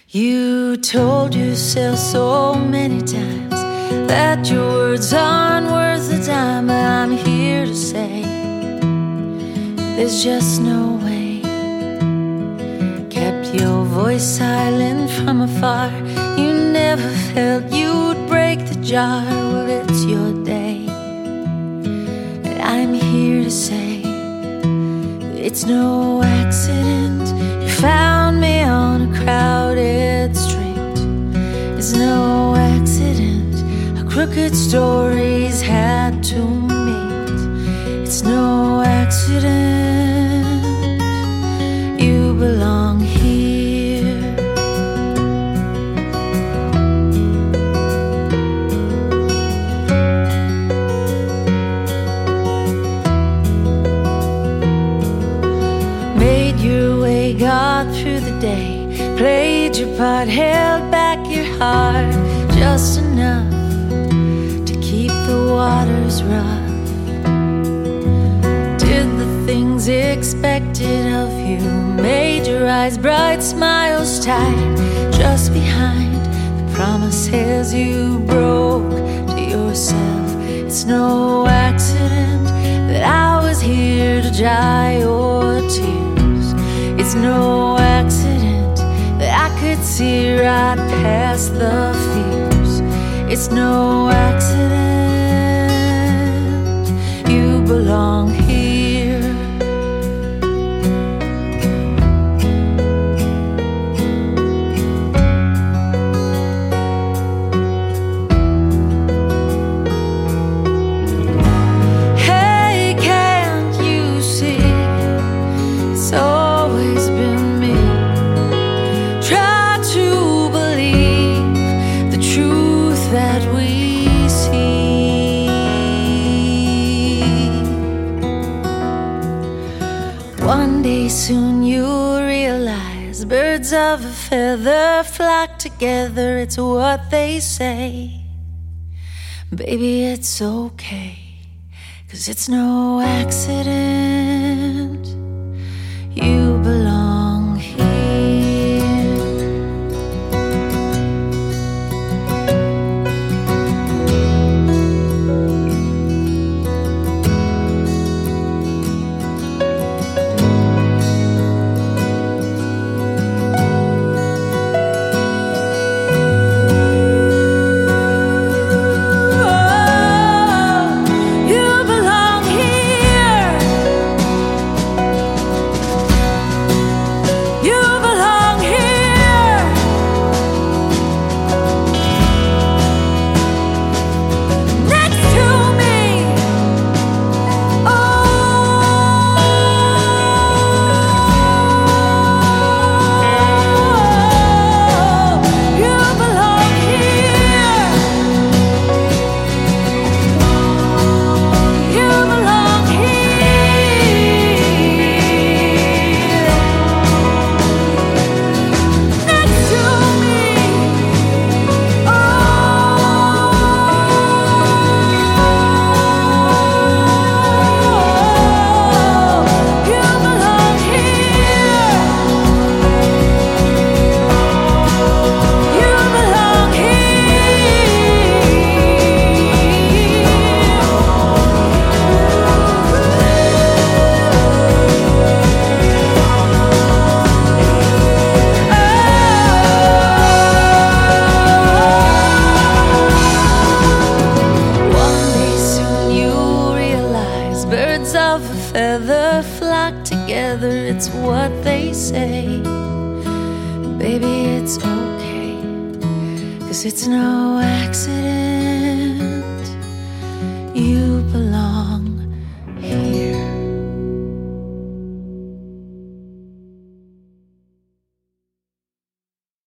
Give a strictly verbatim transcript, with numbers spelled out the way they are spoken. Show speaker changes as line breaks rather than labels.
You told yourself so many times that your words aren't worth the time, but I'm here to say there's just no way. Kept your voice silent from afar. You never felt you'd break the jar. Well, it's your day, and I'm here to say it's no accident you found me on a crowded street. It's no accident our crooked stories had to meet. It's no accident you belong here. Made your way, got through the day, played your part, held back your heart just enough to keep the waters rough. Did the things expected of you, made your eyes bright, smiles tight, just behind the promises you broke to yourself. It's no accident that I was here to dry your tears. It's no accident that I could see right past the fears. It's no accident you belong here. Hey, can't you see it's always been me? Try to believe the truth that we see. One day soon you'll realize birds of a feather flock together. It's what they say. Baby, it's okay, 'cause it's no accident you belong here. Birds of a feather flock together, it's what they say. Baby, it's okay, 'cause it's no accident